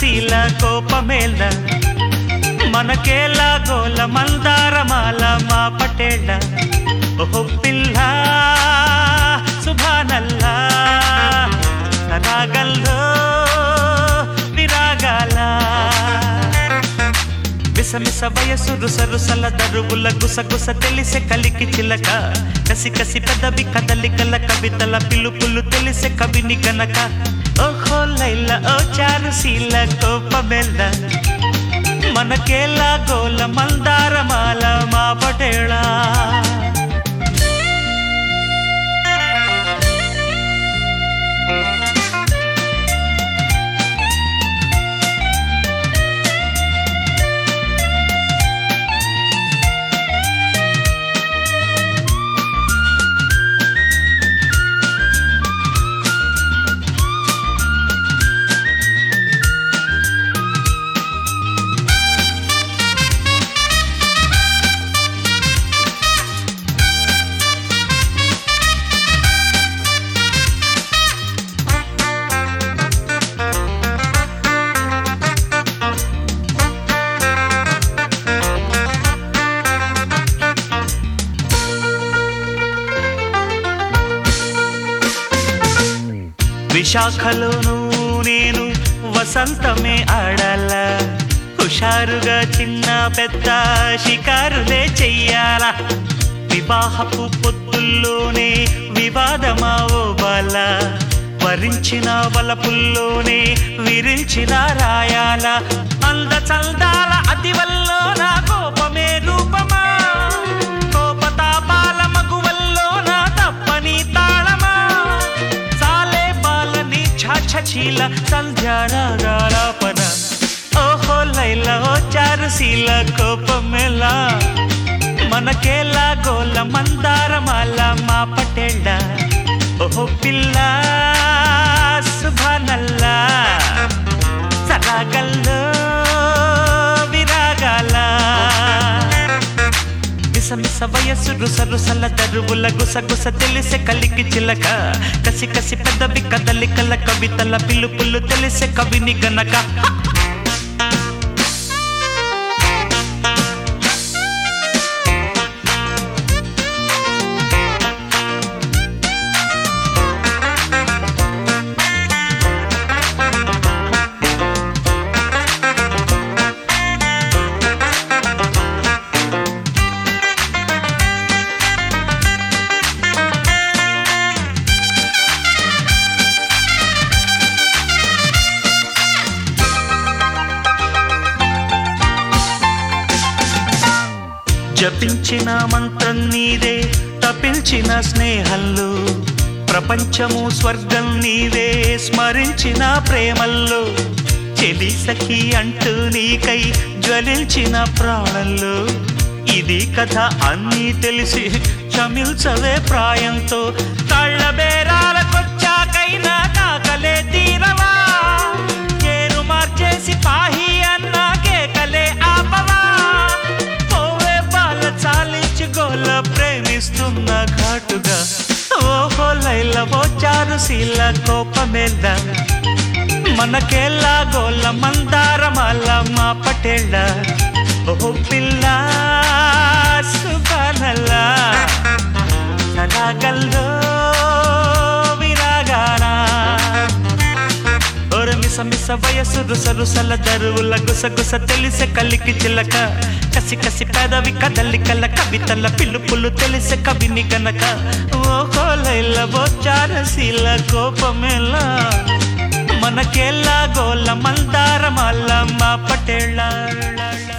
చారుశీల కోపమేళ్ళ మనకేలా గోల మందారమాల మా పటేళ్ళ ఓహో పిల్ల సుభానల్లా రాగల్లో విరాగాల మిసమిస వయసు రుసరుసల దరువుల గుసగుస తెలిసే కలికి చిలక కసి కసి పెదవి కదలికల కవితల పిలుపులు తెలిసే కవిని గనక ఓహో లైల ఓ చారుశీల కోపమెల్ల మనకేలా గోల మందారమాల మా పటేళ విశాఖలోను నేను వసంతమే ఆడాల హుషారుగా చిన్న పెద్ద షికారులే చెయ్యాల వివాహపు పొద్దుల్లోనే వివాదమా ఓ బాల వరించిన వలపుల్లోనే విరించిన రాయాల అంద చల్దాల అతివల్లో నా కోపమే రూపమా కోపతాపాల మగువల్లో నా తప్పని తాళమా చీల సంధ్యారాపన ఓహో లైల ఓ చారుశీల కోపమేళ మనకేలా గోల మందారమాల మా పటేళ్ళ ఓహో పిల్ల సుభానల్లా సరాగల్లో విరాగాల మిసమిస వయసు రుసరుసల దరువుల గుసగుస తెలిసే కలికి చిలక కసి కసి పెదవి కదలికల కవితల పిలుపులు తెలిసే కవిని గనక జపించిన మంత్రం నీదే తపించిన స్నేహంలో ప్రపంచము స్వర్గం నీదే స్మరించిన ప్రేమల్లో చెలి సఖి అంటూ నీకై జ్వలించిన ప్రాణంలో ఇది కథ అన్నీ తెలిసి చమిల్చవే ప్రాయంతో కళ్ళ బేరాలకొచ్చాకైనా కాకలే తీరవా కేరు మార్చేసి పాహి అన్నా కేకలే ఆపవా చాలించి గోల ప్రేమిస్తున్న ఘాటుగా ఓహో లైల ఓ చారుశీల కోపమేళ్ళ మనకేలా గోల మందారమాల మా పటేళ్ళ ఓహో పిల్ల సుభానల్లా రాగల్లో విరాగాల మిసమిస వయసు రుసరుసల దరువుల గుసగుస తెలిసే కలికి చిలక కసి కసి పెదవి కదలికల కవితల పిలుపులు తెలిసే కవిని గనక ఓహో లైల ఓ చారుశీల కోపమేళ మనకేలా గోల మందారమాల మా పటేళ్ళ